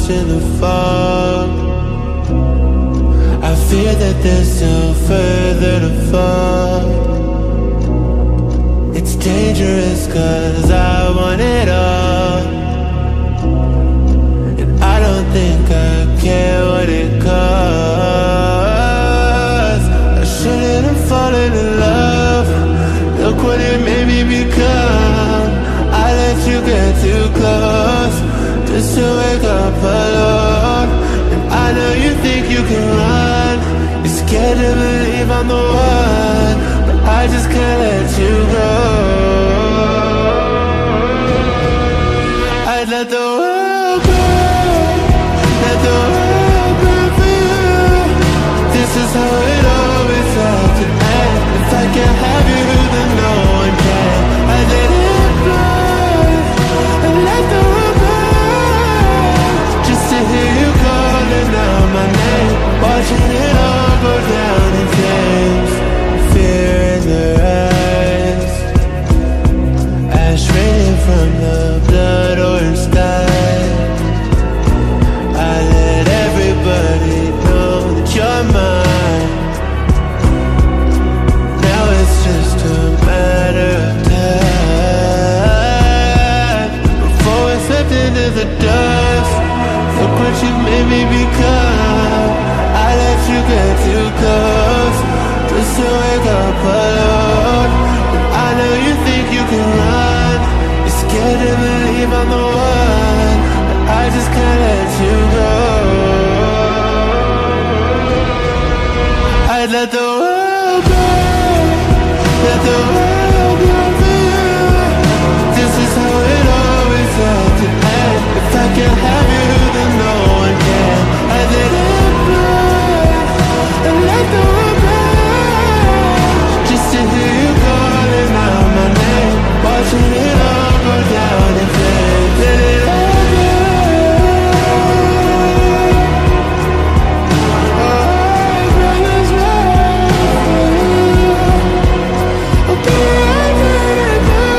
lost in the fog. I fear that there's still further to fall. It's dangerous cause I want it all, and I don't think I care what it costs. I shouldn't have fallen in love. Look what it made me become. I let you get too close just to wake up alone. And I know you think you can run. You're scared to believe I'm the one, but I just can't let you go. I'd let the world go, let the world go for you. This is how it always had to end. If I can't have you, then no one can. I let it blow and let the world go, just to hear you calling out my name, watching it all go down in flames. Fear in their eyes, ash raining from the blood-orange sky. I let everybody know that you're mine. Now it's just a matter of time before we slipped into the dust. Look what you made me become. I let you get too close just to wake up alone. And I know you think you can run. You're scared to believe I'm the one, but I just can't let you go. I'd let the world go, let the world go for you. This is how it always had to end. If I can't have you, then no one can. I let it blow and let the world go, just to hear you calling out my name, watching it all go down in flames. Let it all go. Oh, brothers, I'll be right there.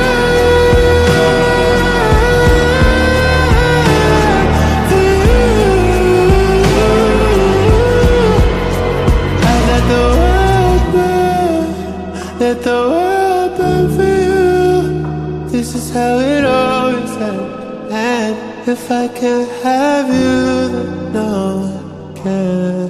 Let the world burn for you. This is how it always ends. And if I can't have you, then no one can.